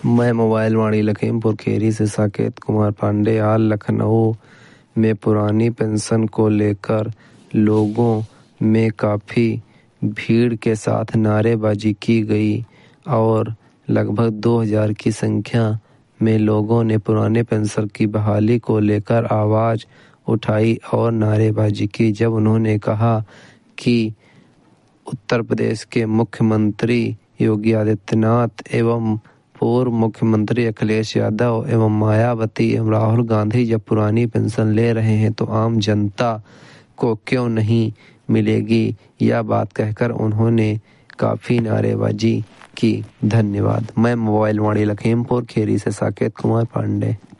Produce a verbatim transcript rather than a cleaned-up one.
मैं मोबाइल वाणी लखीमपुर खीरी से साकेत कुमार पांडे। आज लखनऊ में पुरानी पेंशन को लेकर लोगों में काफ़ी भीड़ के साथ नारेबाजी की गई और लगभग दो हज़ार की संख्या में लोगों ने पुराने पेंशन की बहाली को लेकर आवाज़ उठाई और नारेबाजी की। जब उन्होंने कहा कि उत्तर प्रदेश के मुख्यमंत्री योगी आदित्यनाथ एवं पूर्व मुख्यमंत्री अखिलेश यादव एवं मायावती एवं राहुल गांधी जब पुरानी पेंशन ले रहे हैं तो आम जनता को क्यों नहीं मिलेगी, यह बात कहकर उन्होंने काफ़ी नारेबाजी की। धन्यवाद। मैं मोबाइल वाणी लखीमपुर खीरी से साकेत कुमार पांडे।